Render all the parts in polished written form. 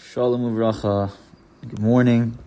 Shalom uvracha. Good morning.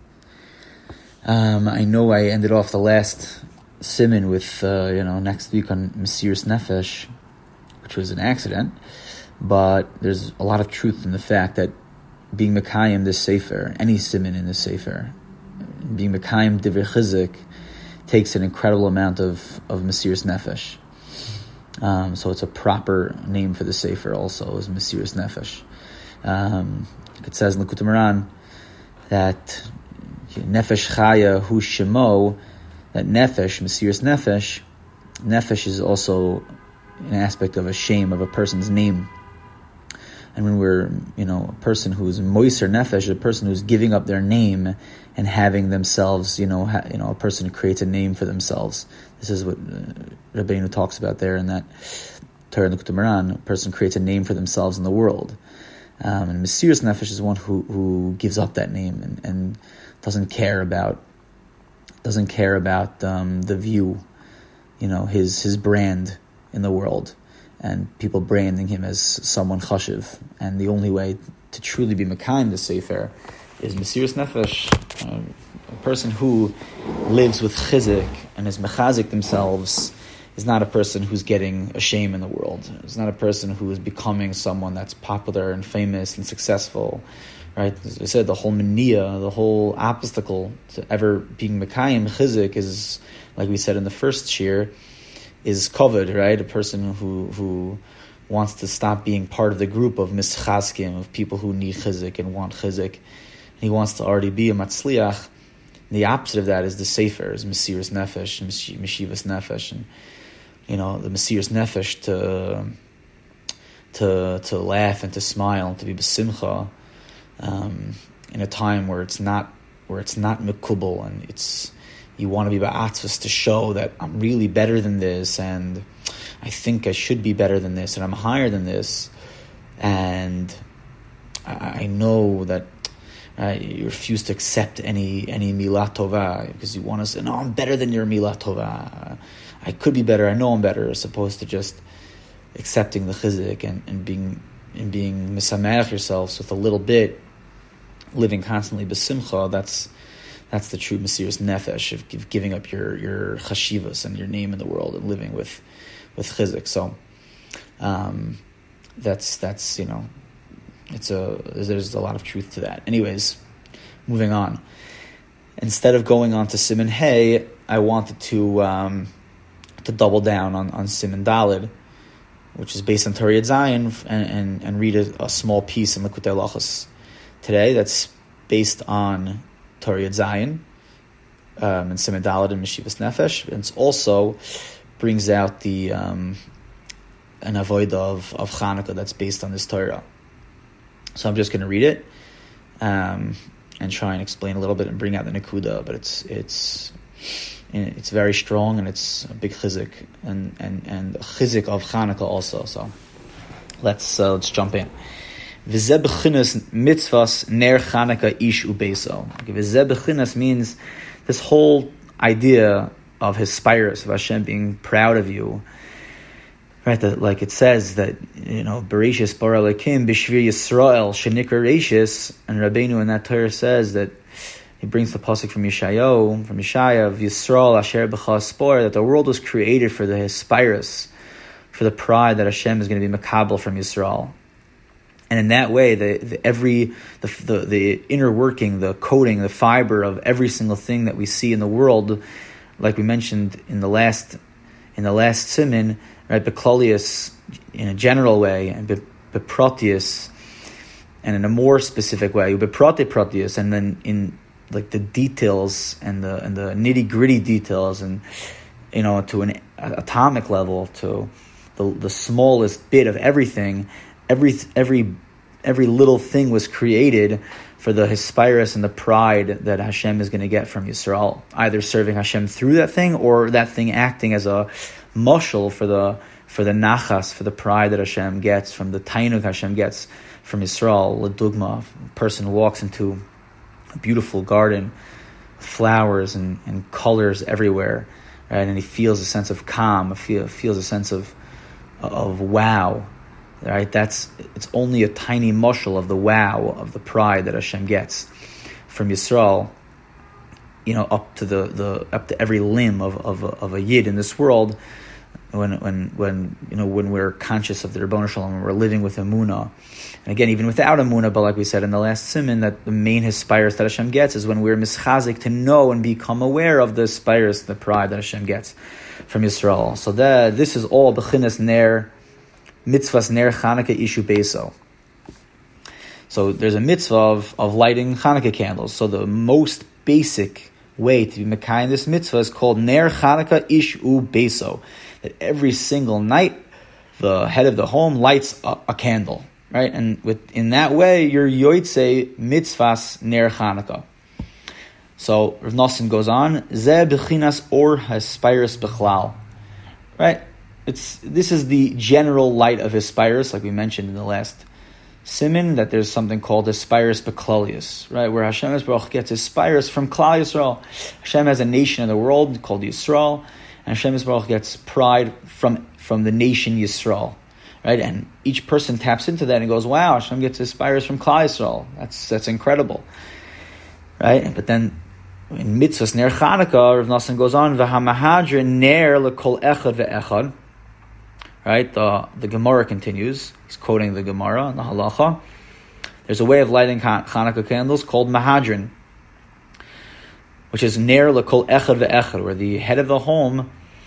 I know I ended off the last siman with next week on Mesiras Nefesh, which was an accident, but there's a lot of truth in the fact that being Mekayim this sefer, any siman in this sefer, being Mekayim Divrei Chizuk takes an incredible amount of Mesiras Nefesh. So it's a proper name for the sefer also, is Mesiras Nefesh. It says in Likutei Moharan that Nefesh Chaya Hu Shemo, that Nefesh, Mesiras Nefesh is also an aspect of a shame of a person's name. And when we're, a person who's Moiser Nefesh, a person who's giving up their name and having themselves, a person who creates a name for themselves. This is what Rabbeinu talks about there in that Torah in Likutei Moharan. A person creates a name for themselves in the world. And Mesiras Nefesh is one who gives up that name and doesn't care about the view, his brand in the world, and people branding him as someone chashiv. And the only way to truly be Mekayim the sefer is Mesiras Nefesh, a person who lives with chizuk and is mechazik themselves. Is not a person who's getting a shame in the world. It's not a person who is becoming someone that's popular and famous and successful, right? As I said, the whole mania, the whole obstacle to ever being Mekayim Chizuk is, like we said in the first shir, is covered, right? A person who wants to stop being part of the group of mischazkim, of people who need Chizuk and want Chizuk. He wants to already be a matzliach. The opposite of that is the sefer, is Mesiras Nefesh, Meshivas Nefesh, and the Mesiras Nefesh to laugh and to smile and to be besimcha in a time where it's not mekubal, and you want to be ba'atzvus to show that I'm really better than this, and I think I should be better than this, and I'm higher than this, and I know that. You refuse to accept any milah tova because you want to say, no, I'm better than your milah tova. I could be better. I know I'm better, as opposed to just accepting the chizuk and being misameach yourselves with a little bit, living constantly besimcha. That's the true Mesiras Nefesh of giving up your chashivas and your name in the world and living with chizuk. So that's there's a lot of truth to that. Anyways, moving on. Instead of going on to Siman Hey, I wanted to double down on Siman Daled, which is based on Torah Zayin, and read a small piece in Likutei Halachos today that's based on Torah Zayin and Siman Daled and Meshivas Nefesh. And it also brings out the an avodah of Chanukah that's based on this Torah. So I'm just going to read it and try and explain a little bit and bring out the Nakuda, but it's very strong, and it's a big chizuk and a chizuk of Chanukah also. So let's jump in. V'zeh b'chinas mitzvahs ner Chanukah ish ubeso. V'zeh b'chinas means this whole idea of hispirus, of Hashem being proud of you. Right, that like it says that, Bereshis bara Elokim b'shvir Yisrael shenikra Reishis, and Rabbeinu in that Torah says that he brings the pasuk from Yeshayahu, of Yisrael asher b'cha spor, that the world was created for the hispirus, for the pride that Hashem is going to be makabel from Yisrael. And in that way, the inner working, the coating, the fiber of every single thing that we see in the world, like we mentioned in the last siman, right, beklalius in a general way, and beprotius, and in a more specific way, beprotius, and then in like the details and the nitty gritty details, and to an atomic level, to the smallest bit of everything. Every little thing was created for the hispirus and the pride that Hashem is going to get from Yisrael, either serving Hashem through that thing, or that thing acting as a mashal for the nachas, for the pride that Hashem gets, from the tainuk Hashem gets from Yisrael. L'dugma, a person walks into a beautiful garden, flowers and colors everywhere, right? And he feels a sense of calm, feels a sense of wow, Right? It's only a tiny mushal of the wow, of the pride that Hashem gets from Yisrael, up to every limb of a yid in this world. When we're conscious of the Ribono Shel Olam, when we're living with Emunah, and again, even without Emunah, but like we said in the last siman, that the main hispyrus that Hashem gets is when we're mischazik to know and become aware of the hispyrus, the pride that Hashem gets from Yisrael. So this is all b'chinas ner mitzvahs ner Chanukah ishu beso. So there's a mitzvah of lighting Chanukah candles. So the most basic way to be mekayim this mitzvah is called ner Chanukah ishu beso. That every single night, the head of the home lights a candle, right? And in that way, you're yoytze mitzvahs ner Chanukah. So Rav Nosson goes on, Zeh b'chinas or hispyrus b'chlal, right? This is the general light of hispyrus, like we mentioned in the last siman, that there's something called hispyrus b'klalius, right? Where Hashem Yisrael gets hispyrus from Klal Yisrael. Hashem has a nation in the world called Yisrael, and Hashem Yisrael gets pride from the nation Yisrael, right? And each person taps into that and goes, "Wow, Hashem gets hispyrus from Klal Yisrael. That's incredible, right?" But then in mitzvahs ner Chanukah, Rav Nosson goes on, "V'hamahadrin ner lekol echad ve'echad." Right? The Gemara continues. He's quoting the Gemara in the Halacha. There's a way of lighting Chanukah candles called mahadrin, which is ner lekol echad ve'echad, where the head of the home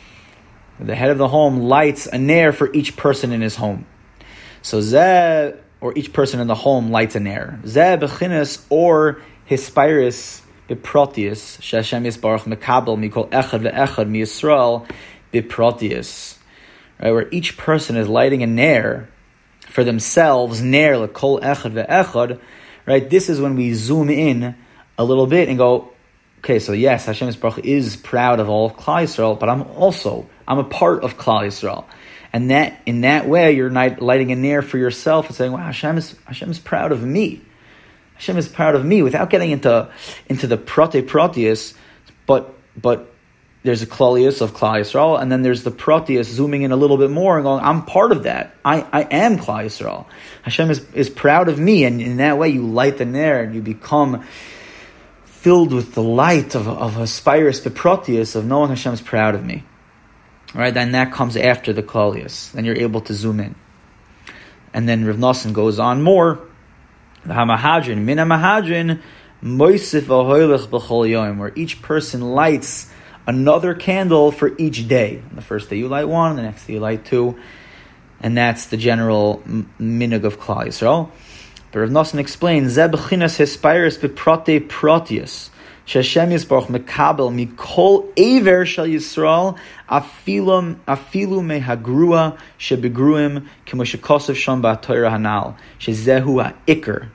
lights a ner for each person in his home. So zeh, or each person in the home lights a ner. Zeh b'chinas or hispyrus b'protius, she'Hashem Yisbarach mekabel mikol echad ve'echad mi Yisrael b'protius. Right, where each person is lighting a ner for themselves, ner lekol echad ve'echad. Right, this is when we zoom in a little bit and go, okay, so yes, Hashem Yisbarach is proud of all of Klal Yisrael, but I'm a part of Klal Yisrael, and that in that way you're lighting a ner for yourself and saying, wow, Hashem is proud of me. Hashem is proud of me, without getting into the protius, but there's a klalius of Klal Yisrael, and then there's the protius zooming in a little bit more and going, I'm part of that. I am Klal Yisrael. Hashem is proud of me, and in that way you light the ner and you become filled with the light of hispyrus, the protius, of knowing Hashem is proud of me. Right? Then that comes after the klalius. Then you're able to zoom in. And then Rav Nosson goes on more. V'hamahadrin min hamahadrin moisif v'hoylech b'chol yom, where each person lights another candle for each day. On the first day you light one, the next day you light two, and that's the general minhag of Klal Yisrael. But Rav Nosson explains, Zeh b'chinas hispyrus b'prate protius, she'Hashem Yisbarach mekabel mikol eiver shel Yisrael afilu mehagrua shebegruim k'mo shekosav sham ba'Torah hanal shezehu ha'ikr.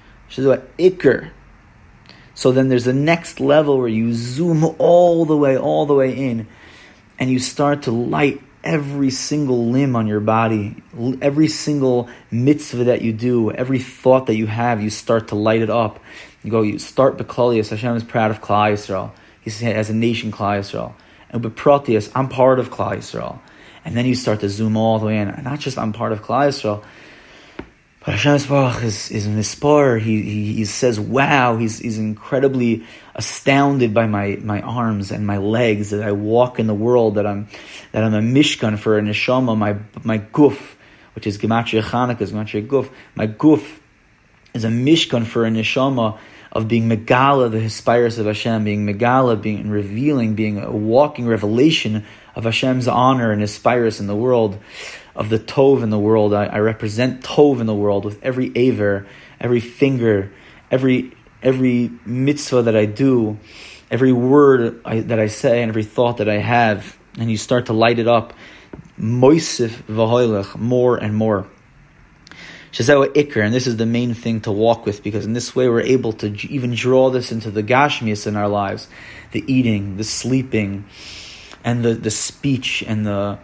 So then there's the next level where you zoom all the way in, and you start to light every single limb on your body, every single mitzvah that you do, every thought that you have, you start to light it up. You start b'klalius, Hashem is proud of Klal Yisrael. He has a nation, Klal Yisrael. And b'protius, I'm part of Klal Yisrael. And then you start to zoom all the way in. Not just I'm part of Klal Yisrael, but Hashem Yisbarach is mispar. He says, wow, he's incredibly astounded by my arms and my legs, that I walk in the world, that I'm a mishkan for a neshama, my guf, which is gematria Chanukah, is gematria guf. My guf is a mishkan for a neshama, of being megala, the hispyrus of Hashem, being megala, being revealing, being a walking revelation of Hashem's honor and hispyrus in the world, of the tov in the world. I represent tov in the world with every aver, every finger, every mitzvah that I do, every word that I say, and every thought that I have. And you start to light it up, moisif v'hoylech, more and more. Shazehu ikr, and this is the main thing to walk with, because in this way we're able to even draw this into the gashmias in our lives, the eating, the sleeping, and the speech, and the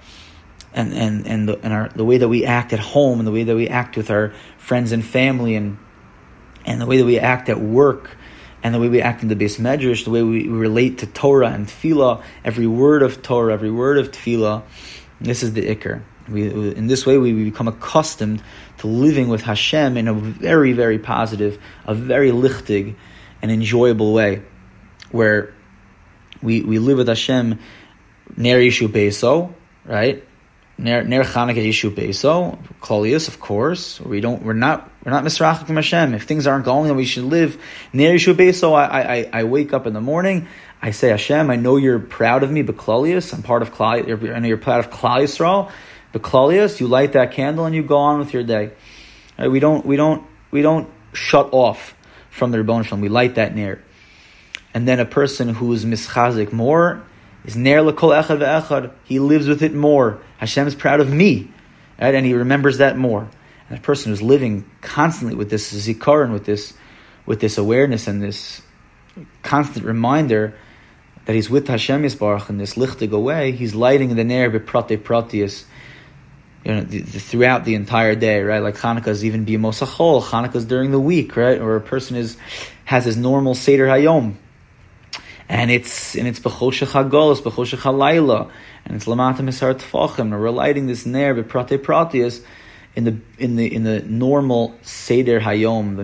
way that we act at home, and the way that we act with our friends and family, and the way that we act at work, and the way we act in the Beis Medrash, the way we relate to Torah and Tefillah, every word of Torah, every word of Tefillah. This is the ikr. In this way, we become accustomed to living with Hashem in a very, very positive, a very lichtig and enjoyable way, where we live with Hashem ner Yishu Beiso, right? Ner Chanukah Yishu Beiso, Klolius, of course. We're not misrachik from Hashem. If things aren't going, then we should live ner Yishu Beiso. I wake up in the morning. I say, Hashem, I know you're proud of me, but Klolius, I'm part of Klal. I know you're proud of Klal Yisrael. Klolius, you light that candle and you go on with your day. Right? We don't shut off from the Rebbeinu Shalom. We light that ner, and then a person who is mischazik more is ner l'kol echad ve'echad. He lives with it more. Hashem is proud of me, right? And he remembers that more. And a person who's living constantly with this zikaron, with this awareness and this constant reminder that he's with Hashem Yisbarach in this lichtig away, he's lighting the ner b'pratei pratius. Throughout the entire day, right? Like Hanukkah is even b'yemos hachol. Hanukkah is during the week, right? Or a person has his normal Seder Hayom, and it's b'choshech hagolus, b'choshech halayla, and it's lamata misar tefachim. And we're lighting this ner b'pratei pratius in the normal Seder Hayom, the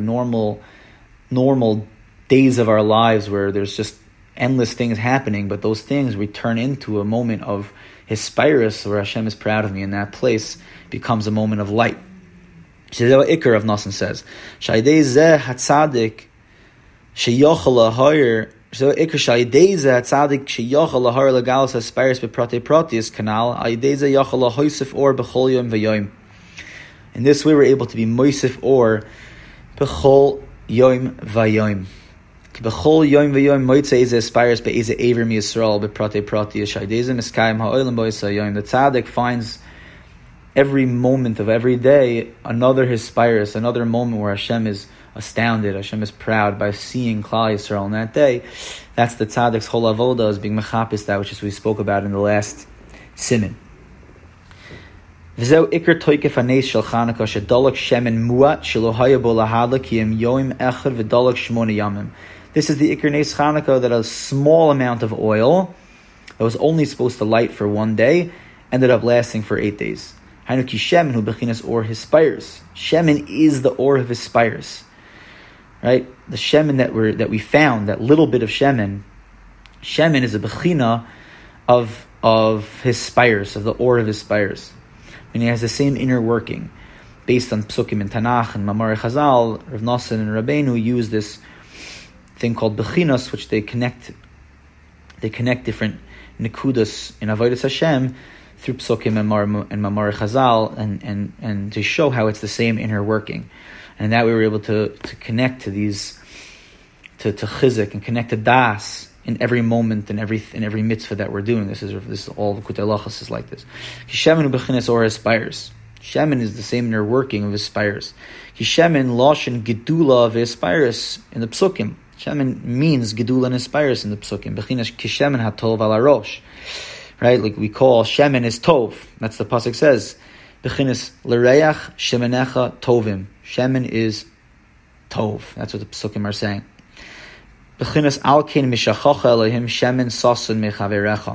normal days of our lives where there's just endless things happening, but those things we turn into a moment of Hispirus, where Hashem is proud of me, and that place becomes a moment of light. Shadei Ikar of Nasan says, Shadei zeh hatzadik sheyochel lahayir. Shadei Ikar Shadei zeh hatzadik sheyochel lahayir legalos Hispirus bepratei pratius kanal. Shadei zeh yochel lahoisif or bechol yom v'yom. In this way, we're able to be moisif or bechol yom v'yom. B'chol yom v'yom moitzei ze aspires be'eze aver mi Yisrael b'pratei pratius shaydeze miskayim ha'olam bo'isa yom. The tzaddik finds every moment of every day another hispirus, another moment where Hashem is astounded, Hashem is proud by seeing Klal Yisrael on that day. That's the tzaddik's whole avoda, is being mechapis that, which is we spoke about in the last siman. V'zeu ikar toikef hanes shel Chanukah shedolak shemen muat shelo haya bo lahadla ki yom yom echad v'dolak shmona yamim. This is the Ikar Nes Chanukah, that a small amount of oil that was only supposed to light for one day ended up lasting for 8 days. Hainu ki shemen hu bechinas or hispirus. Shemen is the or of hispirus, right? The shemen that we found, that little bit of shemen is a bechina of hispirus, of the or of hispirus. And it has the same inner working, based on psukim and Tanakh and Mamar Chazal. Rav Nosson and Rabbeinu use this thing called bechinos, which they connect different nekudas in avodas Hashem through psukim and Mamar Chazal, and to show how it's the same inner working, and that we were able to connect to these, to chizik and connect to das in every moment and every mitzvah that we're doing. This is all the Kutei Lachos is like this. Shemen bechinas or aspires. Shemen is the same inner working of aspires. Shemen loshen gedula of aspires in the psukim. Shemen means gedula and aspires in the psukim. Bechinas kishemen hatov ala rosh. Right, like we call shemen is tov. That's the pasuk says. Bechinas l'reach shemenecha tovim. Shemen is tov. That's what the psukim are saying. Bechinas alkein mishachacha Elohim shemen sasun mechaverecha.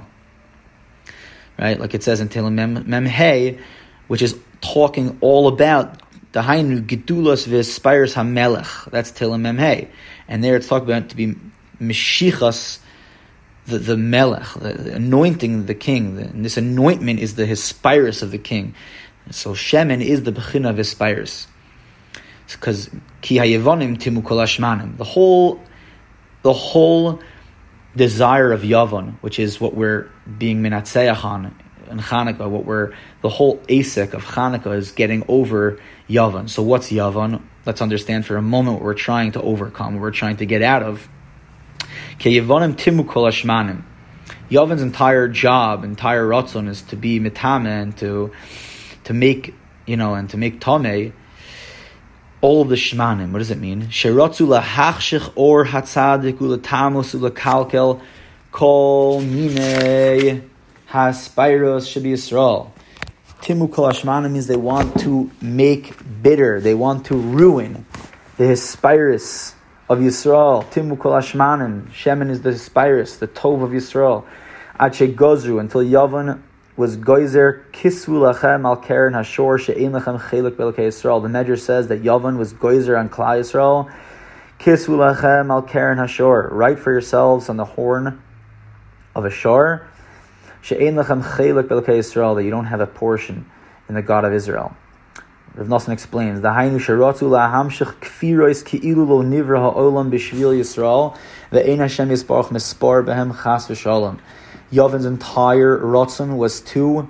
Right, like it says in Tehillim Mem Hey, which is talking all about the Hainu Gedulas v'Aspires HaMelech. That's Tehillim Mem Hey, and there it's talking about to be Meshichas, the Melech, the anointing the king. And this anointment is the Hispirus of the king. So Shemen is the Bechina of Hispirus, because Ki HaYevonim Timu Kol Hashmanim. The whole desire of Yavon, which is what we're being minatzeach on in Chanukah, the whole asik of Chanukah is getting over Yavon. So what's Yavon? Let's understand for a moment what we're trying to overcome, what we're trying to get out of. Ke Yavonim timu kol hashmanim. Yavon's entire job, entire ratzon is to be mitame and to make tameh all of the shmanim. What does it mean? Sheratzu lahachshich or hatzadik ulatamos ulakalkel kol minei haspairos shabi Yisrael. Timu kol hashmanim means they want to make bitter, they want to ruin the hispirus of Yisrael. Timu kol hashmanim. Shemen is the hispirus, the tov of Yisrael. Ache gozru, until Yavon was Goizer Kisvu Lachem Al Keren Hashor She'ein Lachem Chelik Belokei Yisrael. The Medrash says that Yavan was Goizer on Klal Yisrael. Kisvu Lachem Al Keren Hashor. Write for yourselves on the horn of a shore. She'ein Lachem Chelik Belokei Yisrael. That you don't have a portion in the God of Israel. Rav Nosson explains, the Hainu Sharatu LaHamshich Kfirois Ki'ilu Lo Nivra HaOlam B'Shvil Yisrael Ve'ein Hashem Yisbarach Mispar Behem Chas V'Shalom. Yavan's entire Ratzon was to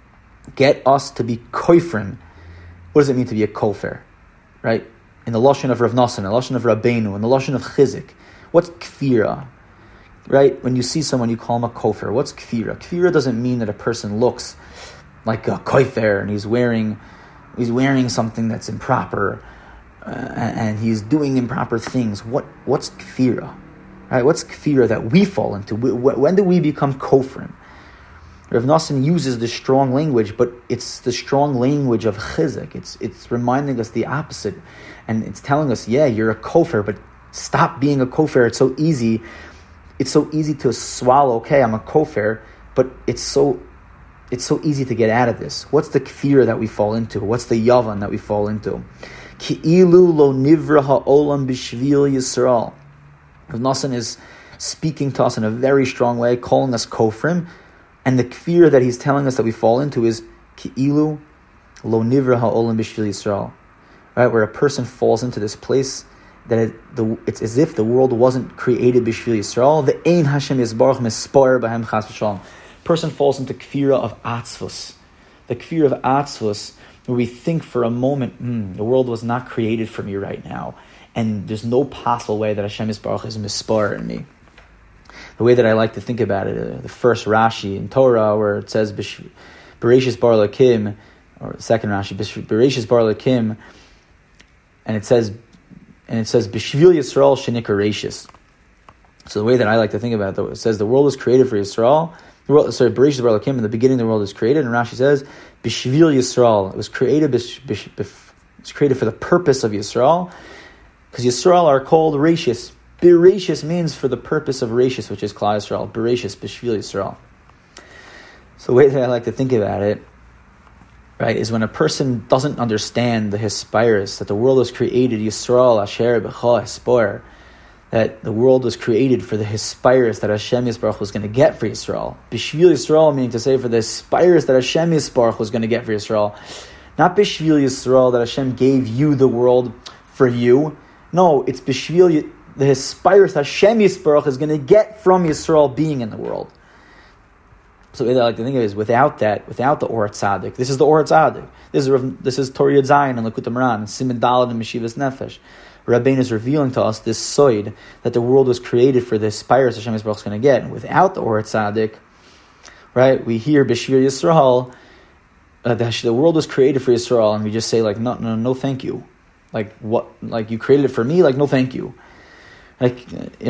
get us to be koifrim. What does it mean to be a kofer? Right? In the Lashon of Rav Nosson, in the Lashon of Rabbeinu, in the Lashon of Chizik. What's kfira? Right? When you see someone, you call him a kofer. What's kfira? Kfira doesn't mean that a person looks like a kofer and he's wearing something that's improper and he's doing improper things. What's kfira? Right? What's kfira that we fall into? When do we become kofrim? Rav Nosson uses the strong language, but it's the strong language of chizik. It's reminding us the opposite, and it's telling us, yeah, you're a kofer, but stop being a kofer. It's so easy. It's so easy to swallow. Okay, I'm a kofer, but it's so easy to get out of this. What's the kfir that we fall into? What's the yavan that we fall into? Ki'ilu lo nivra ha'olam b'shvil Yisrael. Rav Nosson is speaking to us in a very strong way, calling us kofrim, and the kfir that he's telling us that we fall into is ki'ilu lo nivra ha'olam b'shvil Yisrael. Right, where a person falls into this place that it's as if the world wasn't created b'shvil Yisrael. The ein Hashem Yisbarach mispar b'hem chas v'shalom. Person falls into kfira of atzvus. The kfira of atzvus, where we think for a moment, the world was not created for me right now, and there's no possible way that Hashem Yisbarach is mispar in me. The way that I like to think about it, the first Rashi in Torah, where it says Bereshis bar Lakim, or the second Rashi, Bereshis bar Lakim, and it says B'shvil Yisrael shenikar Reshis. So the way that I like to think about it, it says the world was created for Yisrael. Bereshis bar Lakim, in the beginning the world was created, and Rashi says B'shvil Yisrael. It was created. It's created for the purpose of Yisrael, because Yisrael are called Reshis. Bereshis means for the purpose of Reshis, which is Klal Yisrael. Bereshis, B'shvil Yisrael. So the way that I like to think about it, right, is when a person doesn't understand the Hispirus, that the world was created, Yisrael, Asher, B'cha, Hespor, that the world was created for the Hispirus that Hashem Yisbarach was going to get for Yisrael. B'shvil Yisrael, meaning to say for the Hispirus that Hashem Yisbarach was going to get for Yisrael. Not B'shvil Yisrael, that Hashem gave you the world for you. No, it's B'shvil, the Hispirus Hashem Yisbarach is going to get from Yisrael being in the world. So the way I like to think of it is without the Or Tzaddik. This is the Or Tzaddik. This is Torah Yud Zayin and Likutei Moharan and Siman Daled and Meshivas Nefesh. Rabbeinu is revealing to us this soid that the world was created for the Hispirus Hashem Yisbarach is going to get. And without the Or Tzaddik, right, we hear B'shvil Yisrael, the world was created for Yisrael, and we just say like, no, thank you. Like what? Like you created it for me? Like no, thank you. Like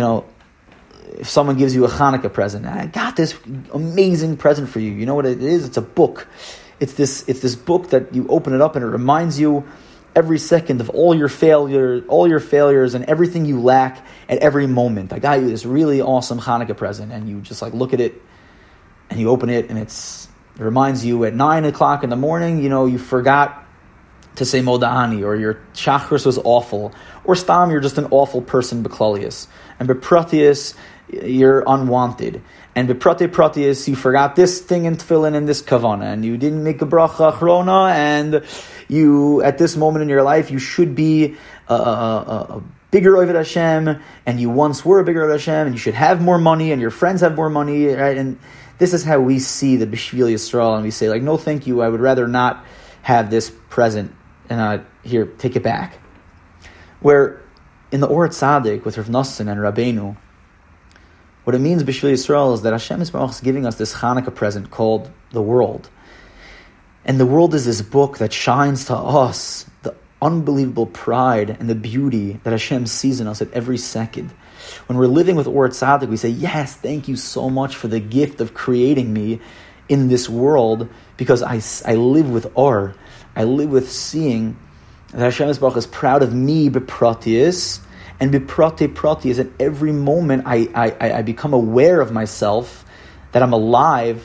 if someone gives you a Hanukkah present, I got this amazing present for you. You know what it is? It's a book. It's this book that you open it up and it reminds you every second of all your failures and everything you lack at every moment. I got you this really awesome Hanukkah present, and you just like look at it and you open it and it reminds you at 9 o'clock in the morning, you forgot to say Moda'ani, or your Shachris was awful, or Stam, you're just an awful person, Beklalius. And Bepratius, you're unwanted. And Bepratius, you forgot this thing in Tefillin and this Kavana, and you didn't make a bracha achrona, and you, at this moment in your life, you should be a bigger Oved Hashem, and you once were a bigger Oved Hashem, and you should have more money, and your friends have more money, right? And this is how we see the B'shvil Yisrael, and we say, like, no, thank you, I would rather not have this present, and here, take it back. Where in the Or Tzaddik with Rav Nosson and Rabbeinu, what it means B'shvil Yisrael is that Hashem Yisbarach is giving us this Hanukkah present called the world. And the world is this book that shines to us the unbelievable pride and the beauty that Hashem sees in us at every second. When we're living with Or Tzaddik, we say, yes, thank you so much for the gift of creating me in this world, because I live with Or. I live with seeing that Hashem Yisbarach is proud of me, Bepratius, and Bepratius, at every moment I become aware of myself, that I'm alive,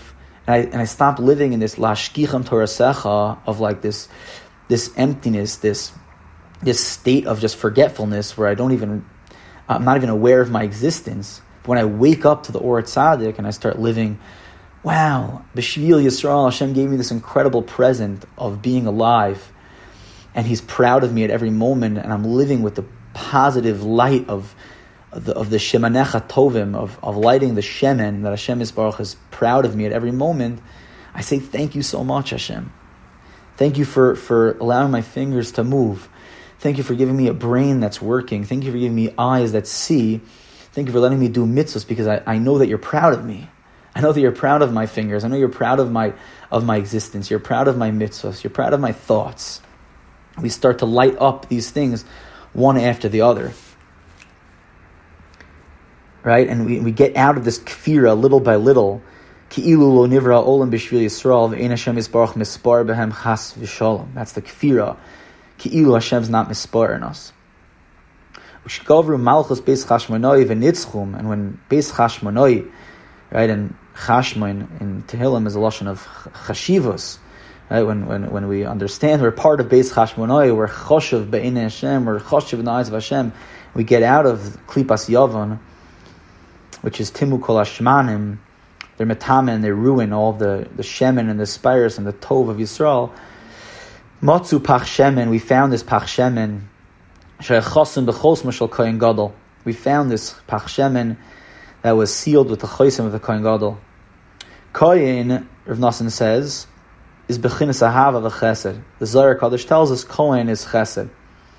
And I stop living in this lashkicham torasecha of like this emptiness, this state of just forgetfulness where I'm not even aware of my existence. But when I wake up to the Or Tzaddik and I start living, wow, B'Shvil Yisrael, Hashem gave me this incredible present of being alive, and He's proud of me at every moment, and I'm living with the positive light of the Shemanecha Tovim, of lighting the Shemen, that Hashem Yisbarach is proud of me at every moment. I say, thank you so much, Hashem. Thank you for allowing my fingers to move. Thank you for giving me a brain that's working. Thank you for giving me eyes that see. Thank you for letting me do mitzvahs, because I know that you're proud of me. I know that you're proud of my fingers. I know you're proud of my existence. You're proud of my mitzvahs. You're proud of my thoughts. We start to light up these things one after the other. Right? And we get out of this kfira little by little. Ki'ilu lo nivra olam b'shvil Yisrael v'ein Hashem yisbarach mispar b'hem chas v'shalom. That's the kfira. Ki'ilu Hashem's not mispar in us. Ushgavru malchus beis chashmonoi v'nitzchum. And when beis chashmonoi, right, and chashmon in Tehillim is a lashon of chashivos. Right? When we understand we're part of beis chashmonoi, we're choshev b'einei Hashem, we're choshev in the eyes of Hashem. We get out of klipas yavon, which is timu kol hashmanim. They're metame and they ruin all the shemen and the spires and the tov of Yisrael. Matzu pach shemen, we found this pach shemen. She'echosim b'chos mashal kohen gadol. We found this pach shemen that was sealed with the chosim of the kohen gadol. Kohen, Rav Nosson says, is bechinas ahava v'chesed. The Zohar Kadosh tells us Kohen is chesed.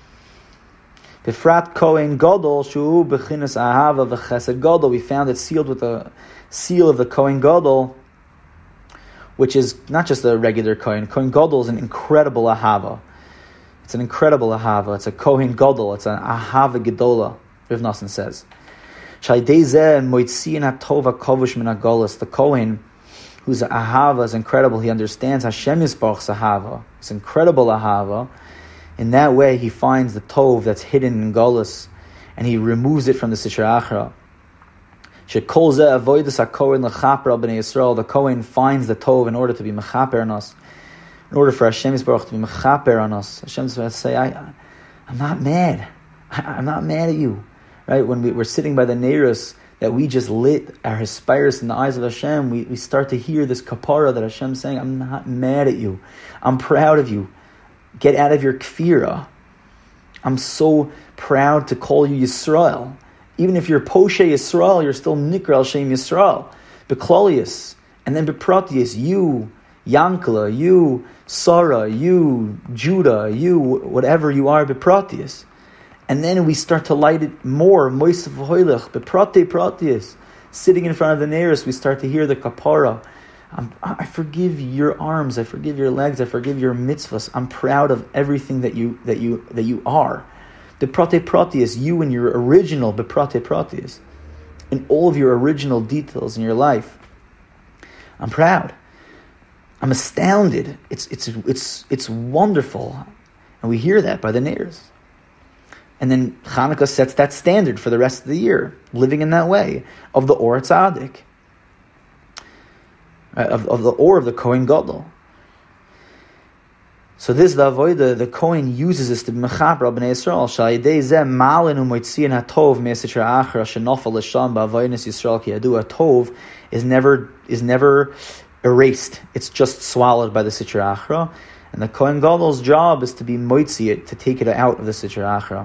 Befrat Kohen Gadol shu bechinas ahava v'chesed Gadol. We found it sealed with the seal of the Kohen Gadol, which is not just a regular Kohen. Kohen Gadol is an incredible ahava. It's an incredible ahava. It's a Kohen Gadol. It's an ahava gedola. Rav Nosson says, Shaydei zeh moitziin hatova kovush min hagolos. The Kohen, whose ahava is incredible, he understands Hashem Yisbarach's ahava. It's incredible ahava. In that way, he finds the tov that's hidden in Golus, and he removes it from the Sitra Achra. Shekol zeh avodas hakohen lechaper b'nei Yisrael. The Kohen finds the tov in order to be mechaper on us, in order for Hashem Yisbarach to be mechaper on us. Hashem Yisbarach say, I'm not mad. I'm not mad at you. Right? When we're sitting by the Neirus that we just lit our Hespirus in the eyes of Hashem, we start to hear this kapara that Hashem's saying, I'm not mad at you. I'm proud of you. Get out of your kfira. I'm so proud to call you Yisrael. Even if you're Poshe Yisrael, you're still Nikra Shem Yisrael. Beklolius. And then Bepratius, you, Yankala, you, Sarah, you, Judah, you, whatever you are, Bepratius. And then we start to light it more. Moisav Hoylech, Beprate Pratius. Sitting in front of the Neirus, we start to hear the kapara. I forgive your arms, I forgive your legs, I forgive your mitzvahs. I'm proud of everything that you are. Beprate Pratius, you and your original Beprate Pratius, in all of your original details in your life. I'm proud. I'm astounded. It's wonderful, and we hear that by the Neirs. And then Hanukkah sets that standard for the rest of the year, living in that way of the Or Tzaddik. Of the Or of the Kohen Gadol. So this the avodah, the Kohen uses this to be mechaper b'nei Yisrael. Sha'idei zeh malin u'moitziin hatov me'esitra achra shenofal l'sham ba'avoynis Yisrael ki yadu. A tov is never erased. It's just swallowed by the sitra achra. And the Kohen Gadol's job is to be moitzi it, to take it out of the sitra achra.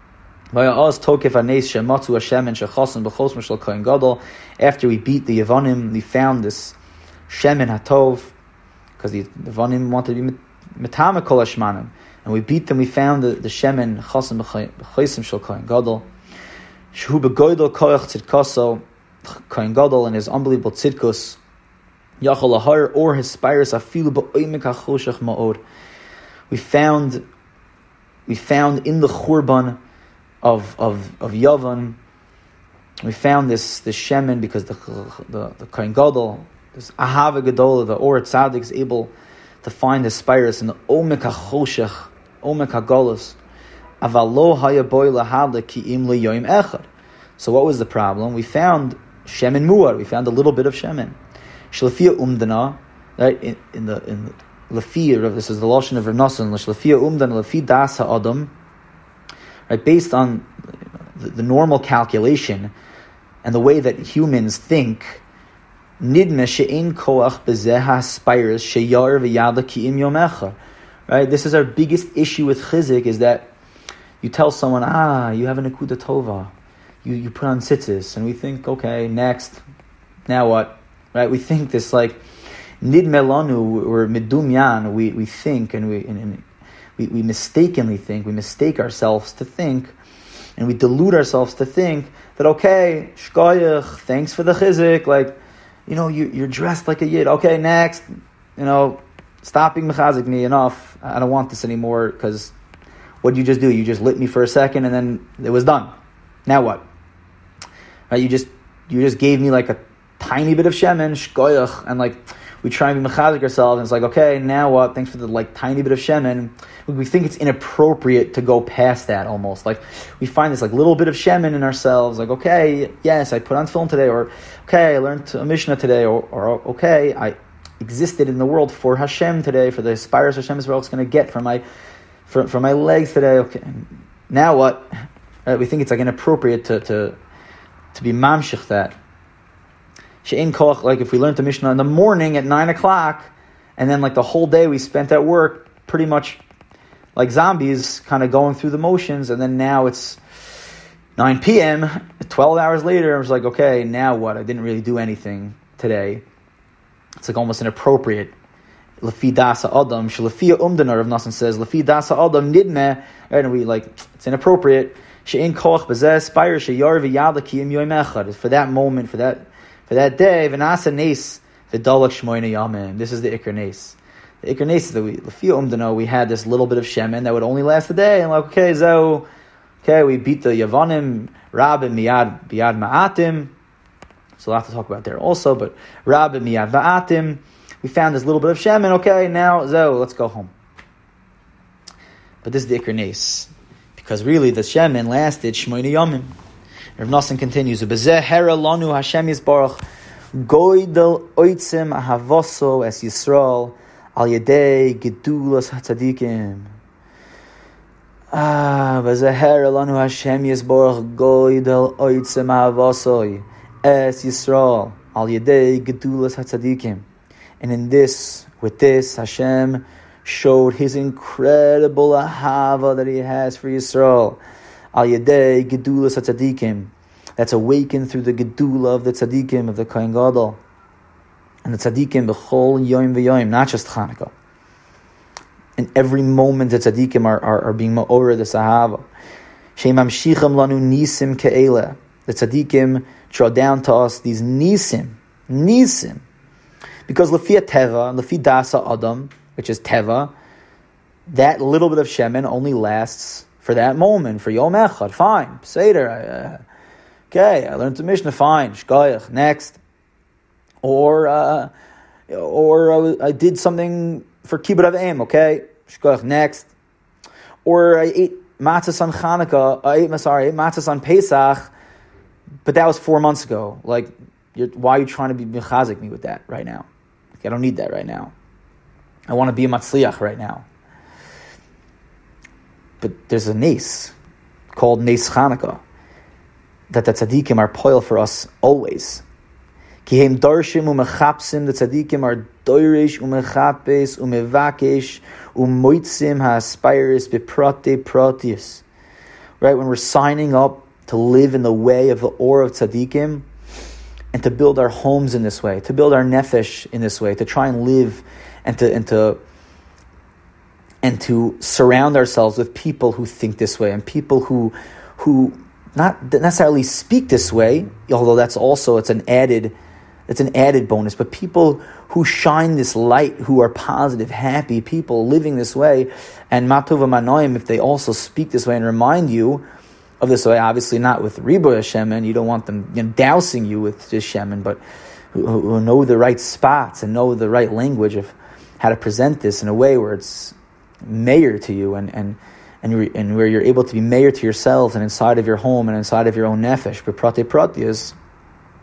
After we beat the Yevonim, we found this Shemen Hatov, because the Yevonim wanted to be Metame Kol Hashmanim, and we beat them. We found the Shemen Chosim B'Chosim Shel Kohen Gadol, Shehu B'Goydol Koyach Tzidkoso, Kohen Gadol and his unbelievable tzidkus, Yachol Lahar or his spires Afilu B'Oimek HaChoshech Ma'od. We found in the Churban of Yavan, we found this Shemen because the Kohen Gadol, this Ahava Gedola, the Or Tzaddik, is able to find the spires in the Omek HaChoshech, Omek HaGolus. Avalo Hayaboy Lahadle Ki Im Yoim Echad. So what was the problem? We found Shemen Muar. We found a little bit of Shemen. Shlafia umdana, right? In the Lafia, this is the Lashon of Rav Nosson, Shlafia umdana Lafi das ha'adam, right? Based on the normal calculation and the way that humans think, nidme she'ein koach bezeh ha'spires sheyar v'yada ki'im yomecha. Right? This is our biggest issue with chizik, is that you tell someone, you have a nekuda tova. You put on tzitzis, and we think, okay, next, now what? Right? We think this like nid melanu or midumyan. We think, and we mistakenly think. We mistake ourselves to think, and we delude ourselves to think that, okay, shkoyach, thanks for the chizik. Like, you're dressed like a yid. Okay, next, stop being mechazik me, enough. I don't want this anymore, because what did you just do? You just lit me for a second, and then it was done. Now what? Right? You just gave me like a tiny bit of shemen, shkoyach, and like we try and be mechazik ourselves, and it's like, okay, now what? Thanks for the like tiny bit of shemen. We think it's inappropriate to go past that almost. Like we find this like little bit of shemen in ourselves, like, okay, yes, I put on film today, or okay, I learned a Mishnah today, or okay, I existed in the world for Hashem today, for the aspires Hashem is going to get from my legs today. Okay, now what? We think it's like inappropriate to be mamshich that. She'ein koch, like if we learned the Mishnah in the morning at 9:00, and then like the whole day we spent at work pretty much like zombies, kind of going through the motions, and then now it's 9 p.m., 12 hours later, I was like, okay, now what? I didn't really do anything today. It's like almost inappropriate. Lafi dasa adam, shalafi umdana, Rav Nosson says, Lafi dasa adam nidme, and we like, it's inappropriate. She'ein koach bezeh spire sheyar v'yada kiyim yoyim echad. For that moment, for that day, v'nasa nes v'dalak shmoyne yamim. This is the ikar nes. The ikar nes is that Lafi umdana, we had this little bit of shemen that would only last a day, and like, okay, so, okay, we beat the Yavanim, Rabim miyad ma'atim. So a lot to talk about there also, but Rabbi miyad va'atim, we found this little bit of shemen, okay, now, let's go home. But this is the ikar nes, because really the shemen lasted shmoyne yomim. Rav Nosson continues, B'zeh hera lanu Hashem yisbarach, goydel oitzim ahavoso es Yisrael, al yedei gedulas hatzadikim. B'zeh hera lanu Hashem yisbarach, goydel oitzim ahavoso es Yisrael, al yedei gedulas hatzadikim. And with this, Hashem showed His incredible ahava that He has for Yisrael. Al yedei gedulas hatzadikim. That's awakened through the gedula of the tzadikim, of the Kohen Gadol. And the tzadikim, b'chol yoim v'yoim, not just Chanukah. In every moment, the tzadikim are being ma'orah this ahava. She'im amshicham lanu nisim ke'ela. The tzadikim draw down to us these nisim. Because Lafia Teva, Lafi Dasa Adam, which is Teva, that little bit of shemen only lasts for that moment, for Yom Echad, fine, Seder, okay, I learned the Mishnah, fine, Shkoyach, next. Or I did something for Kibbutz Avim, okay, Shkoyach, next. Or I ate matzahs on Chanukah, I ate matzahs on Pesach, but that was 4 months ago. Like, why are you trying to be mechazik me with that right now? Like, I don't need that right now. I want to be a matzliach right now. But there's a nes called nes Chanukah that the tzaddikim are poil for us always. Ki heim darshim umechapsim, the tzaddikim are doirish umechapes umevakesh umoitzim ha'aspiris beprate pratius. Right, when we're signing up to live in the way of the or of tzaddikim, and to build our homes in this way, to build our nefesh in this way, to try and live and to surround ourselves with people who think this way, and people who not necessarily speak this way, although it's an added bonus, but people who shine this light, who are positive, happy people living this way, and matuva manoim, if they also speak this way and remind you of this way, obviously not with riboy shemen, you don't want them dousing you with this shemen, but who know the right spots and know the right language of how to present this in a way where it's mayor to you and where you're able to be mayor to yourselves and inside of your home and inside of your own nefesh. Beprate pratius,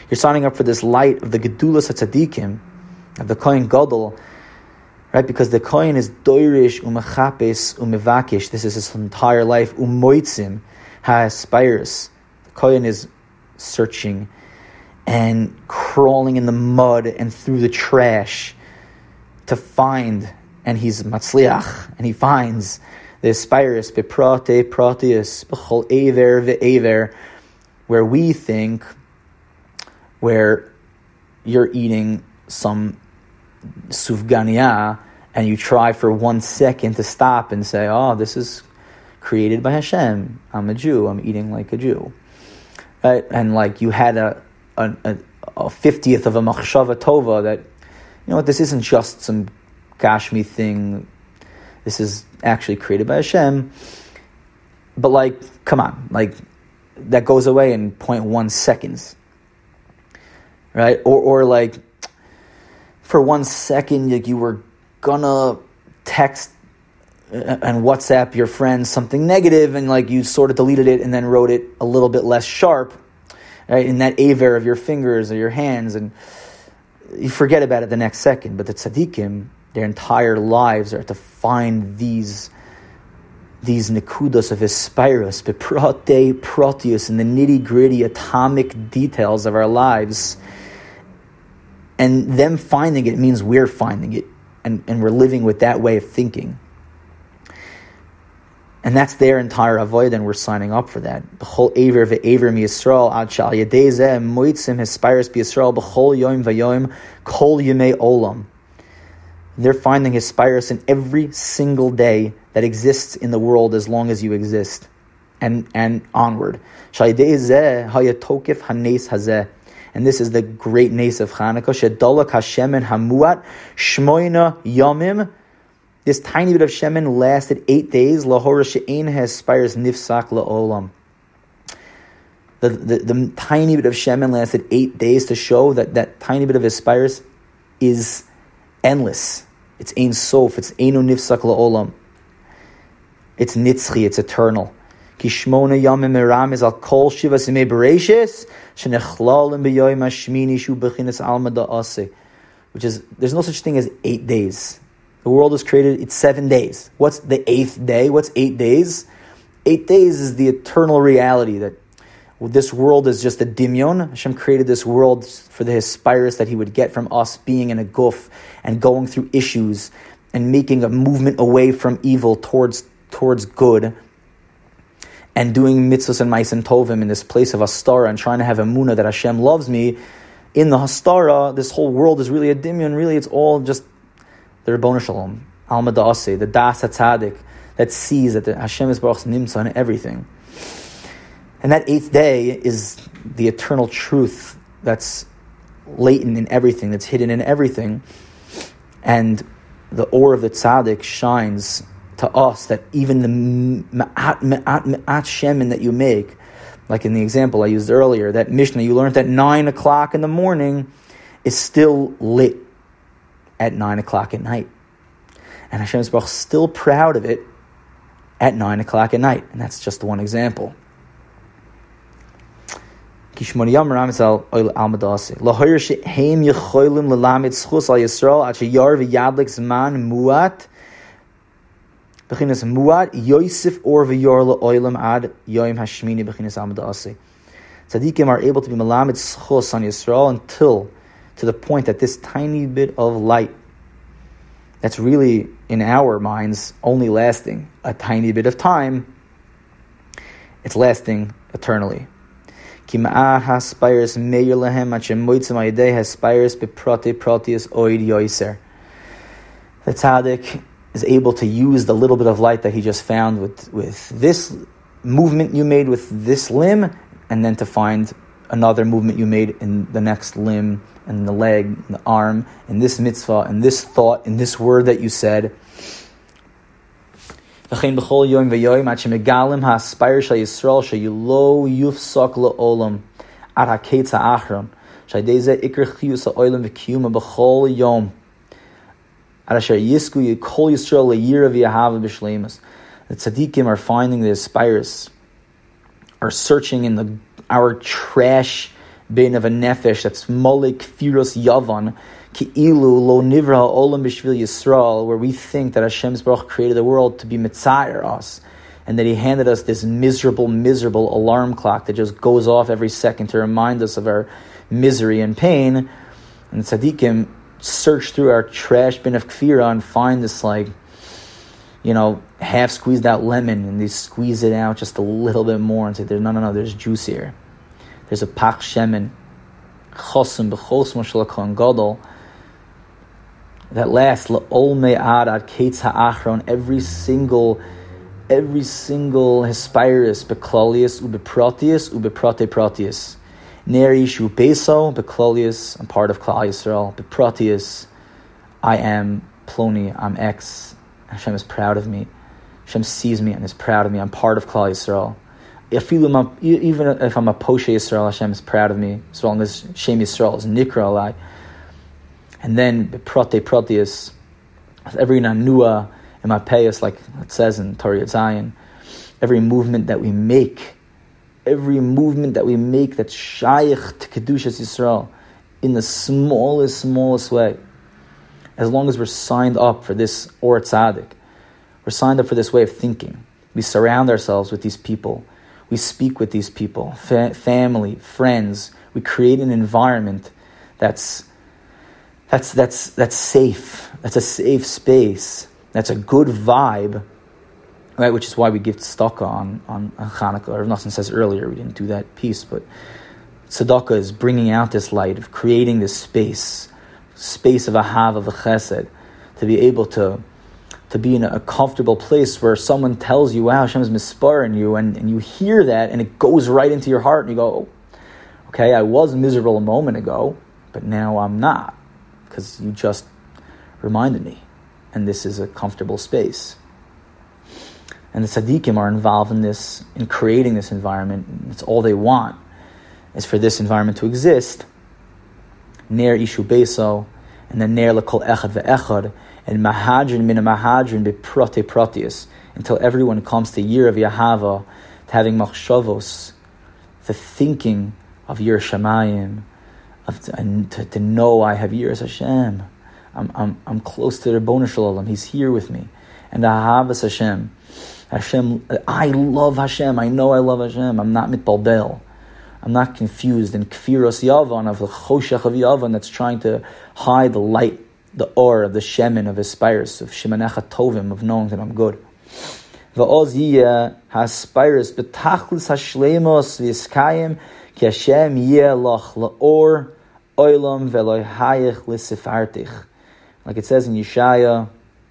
You're signing up for this light of the Gedulas HaTzadikim, of the Kohen Gadol, right? Because the Kohen is doirish umechapes umevakish. This is his entire life. Umoitzim ha'aspirus. The Kohen is searching and crawling in the mud and through the trash to find, and he's matzliach, and he finds the aspirus beprate proteus b'chol ever ve'ever, where we think, where you're eating some sufgania and you try for 1 second to stop and say, oh, this is created by Hashem. I'm a Jew. I'm eating like a Jew. Right? And like you had a 50th of a machshava tova that, you know what, this isn't just some Gashmi thing. This is actually created by Hashem. But like, come on, like that goes away in 0.1 seconds. Right? Or like for 1 second, like you were gonna text and WhatsApp your friends something negative, and like you sort of deleted it and then wrote it a little bit less sharp, right, in that aver of your fingers or your hands, and you forget about it the next second. But the tzaddikim, their entire lives are to find these nekudas of Hispirus, beprate proteus, in the nitty-gritty atomic details of our lives. And them finding it means we're finding it, and we're living with that way of thinking. And that's their entire avoid, and we're signing up for that. B'chol aver ve'aver miYisrael ad shal yadei zeh moitzim Hispirus b'Yisrael b'chol yom v'yom kol yemei olam. They're finding Hispirus in every single day that exists in the world as long as you exist, and onward. Shal yadei zeh hayatokif hanes hazeh. And this is the great nace of Chanukah. Shedolak Hashemen hamuat shmoina yomim. This tiny bit of shemen lasted 8 days. Lahora she'ein ha'aspires nifsak la'olam. The tiny bit of shemen lasted 8 days to show that tiny bit of aspires is endless. It's ein sof. It's einu nifsak la'olam. It's nitzchi. It's eternal. Kishmona yamim meramis al kol shiva simei bereshis shenechlalim b'yoyim hashmini shu bechinas alma da'ase, which is, there's no such thing as 8 days. The world was created, it's 7 days. What's the 8th day? What's 8 days? 8 days is the eternal reality that this world is just a dimyon. Hashem created this world for the Hispirus that he would get from us being in a guf and going through issues and making a movement away from evil towards good, and doing mitzvahs and ma'asim tovim in this place of hastara and trying to have emunah that Hashem loves me. In the hastara, this whole world is really a dimyon. Really, it's all just the Ribono Shalom, Alma Da'aseh, the Das HaTzadik, that sees that the Hashem is Baruch Nimtza in everything. And that 8th day is the eternal truth that's latent in everything, that's hidden in everything. And the ore of the tzaddik shines to us, that even the ma'at shemen that you make, like in the example I used earlier, that Mishnah you learned at 9 o'clock in the morning is still lit at 9 o'clock at night. And Hashem is still proud of it at 9 o'clock at night. And that's just one example. Kishmoni Yom Ramizal Almadasi. Lahoyer she'heim yecholim lelamid schus al Yisrael at sheyar v'yadlik zman muat b'chinas muat Yosef or v'yor le'olam ad yoim hashmini b'chinas Almadasi. Tzadikim are able to be melamed schus on Yisrael until, to the point that this tiny bit of light that's really, in our minds, only lasting a tiny bit of time, it's lasting eternally. The tzaddik is able to use the little bit of light that he just found with this movement you made with this limb, and then to find another movement you made in the next limb, and the leg, and the arm, and this mitzvah, and this thought, and this word that you said. And this The tzaddikim are finding the aspires, are searching in our trash bein of a nefesh that's molik firos yavan, ki ilu lo nivra olam b'shvil Yisrael, where we think that Hashem Baruch created the world to be mitzayer us, and that He handed us this miserable alarm clock that just goes off every second to remind us of our misery and pain. And tzaddikim search through our trash bin of kfira and find this half squeezed out lemon, and they squeeze it out just a little bit more and say, no, there's juice here. There's a pach shemen, chosim b'chos mashal kohen gadol, that lasts la'ol me'ad ad ketz ha'achron, every single hispirus, beklalius ubeprotius ubeprote protius. Neri shu beso beklalius, I'm part of Klal Yisrael. Beprotius, I am Ploni, I'm X. Hashem is proud of me. Hashem sees me and is proud of me. I'm part of Klal Yisrael. Even if I'm a Poshe Yisrael, Hashem is proud of me, as long as Shem Yisrael is Nikra Alai. And then Beprote Protius, with every nanua in my payas, like it says in Torah Zion, every movement that we make that's shaykh to Kedushas Yisrael, in the smallest way, as long as we're signed up for this Or Tzaddik, we're signed up for this way of thinking. We surround ourselves with these people. We speak with these people, family, friends. We create an environment that's safe. That's a safe space. That's a good vibe, right? Which is why we give tzedakah on Hanukkah. Or Nosson says earlier, we didn't do that piece, but tzedakah is bringing out this light, of creating this space of ahava, of a chesed, to be able to be in a comfortable place where someone tells you, wow, Hashem is misparing you, and you hear that, and it goes right into your heart, and you go, oh, okay, I was miserable a moment ago, but now I'm not, because you just reminded me, and this is a comfortable space. And the tzaddikim are involved in this, in creating this environment. It's all they want, is for this environment to exist. Ner ishu beso, and then ner lekol echad ve'echad, and mahadrin min mahadrin beprote protius, until everyone comes to year of Yahava, to having machshavos, the thinking of Yir Shamayim, to know I have Yiras Hashem. I'm close to the Ribono Shel Olam. He's here with me, and Ahavas Hashem. I love Hashem. I know I love Hashem. I'm not mitbalbel. I'm not confused in kfiros yavan, of the choshech of yavan that's trying to hide the light, the or of the shemen of Aspirus, of shemanecha tovim, of knowing that I'm good. Va'oz yiyeh haspirus betachlis hashleimos v'yiskayim ki Hashem yiyeh lach la'or oilam ve'loi hayich l'sifartich. Like it says in Yeshaya,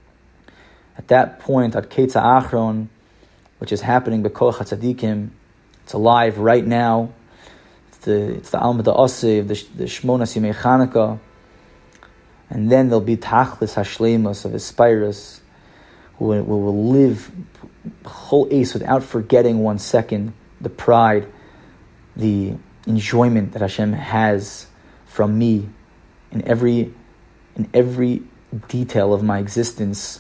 at that point, at Ketz Achron, which is happening b'koach hatzadikim, it's alive right now. It's the Alma Da'aseh, the Shmonas Yimei Chanukah, and then there'll be Tachlis Hashleimus of Aspirus, who will live whole ace without forgetting 1 second the pride, the enjoyment that Hashem has from me in every detail of my existence.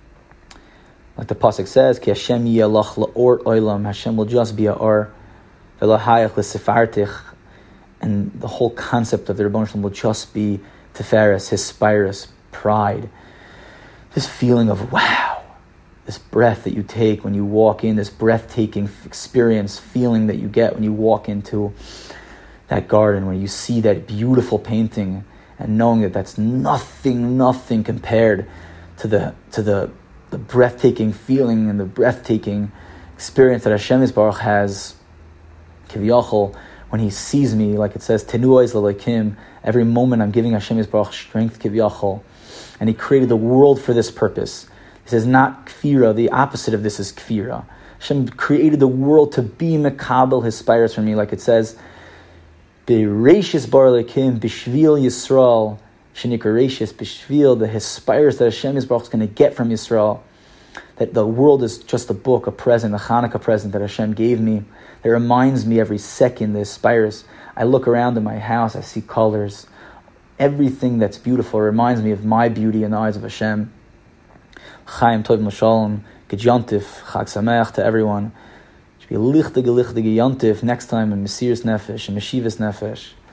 Like the pasuk says, Ki Hashem yiyalach la'or oilam, Hashem will just be a or, v'lohayach l'sefartich, and the whole concept of the Ribono Shel Olam will just be Tiferes, his spirus, pride. This feeling of wow, this breath that you take when you walk in, this breathtaking experience, feeling that you get when you walk into that garden, when you see that beautiful painting, and knowing that that's nothing compared to the breathtaking feeling and the breathtaking experience that Hashem Yisbarach has, Kiviyachol, when He sees me, like it says, Tenuah Zalakim, every moment I'm giving Hashem Yisbarach strength, Kiviyachol, and He created the world for this purpose. This is not kfira, the opposite of this is kfira. Hashem created the world to be mekabel, His spires for me, like it says, Bereishis bar lekim, Bishvil Yisrael, Shenikar Reishis, Bishvil, the Hispires that Hashem Yisbarach is going to get from Yisrael, that the world is just a book, a present, a Hanukkah present that Hashem gave me, that reminds me every second, the Hispires. I look around in my house, I see colors, everything that's beautiful reminds me of my beauty in the eyes of Hashem. Chaim Tov Mashalom, G'Yontif, Chag Sameach to everyone. It should be a lichtige yontif next time in Mesiras Nefesh, in Meshivas Nefesh.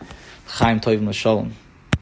Chaim Tovim L'Sholem.